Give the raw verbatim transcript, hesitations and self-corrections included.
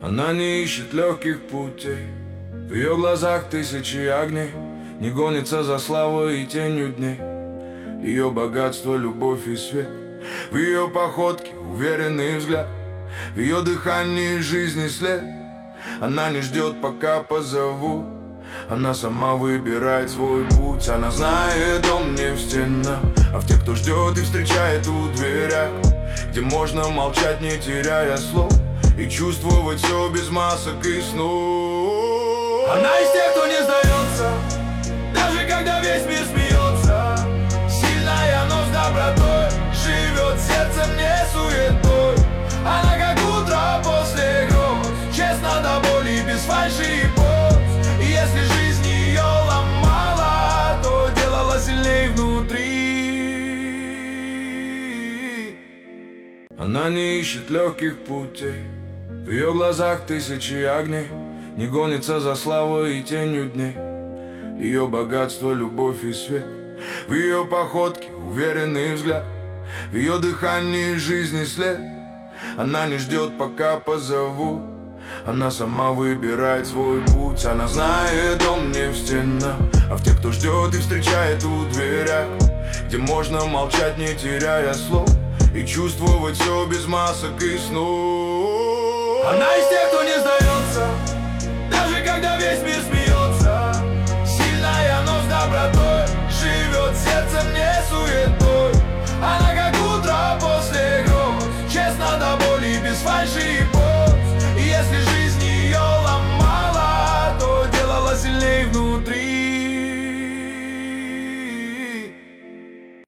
Она не ищет легких путей, в ее глазах тысячи огней, не гонится за славой и тенью дней. Ее богатство, любовь и свет, в ее походке уверенный взгляд, в ее дыхании жизни след. Она не ждет, пока позовут, она сама выбирает свой путь. Она знает дом не в стенах, а в тех, кто ждет и встречает у дверях, где можно молчать, не теряя слов, и чувствовать все без масок и снов. Она из тех, кто не сдается, даже когда весь мир смеется. Сильная, но с добротой, живет сердцем, не суетой. Она как утро после гроз, честно до боли, без фальши и поз. И если жизнь ее ломала, то делала сильней внутри. Она не ищет легких путей, в ее глазах тысячи огней, не гонится за славой и тенью дней. Ее богатство, любовь и свет, в ее походке уверенный взгляд, в ее дыхании жизни след. Она не ждет, пока позовут, она сама выбирает свой путь. Она знает дом не в стенах, а в тех, кто ждет и встречает у дверях, где можно молчать, не теряя слов, и чувствовать все без масок и снов. Она из тех, кто не сдается, даже когда весь мир смеется.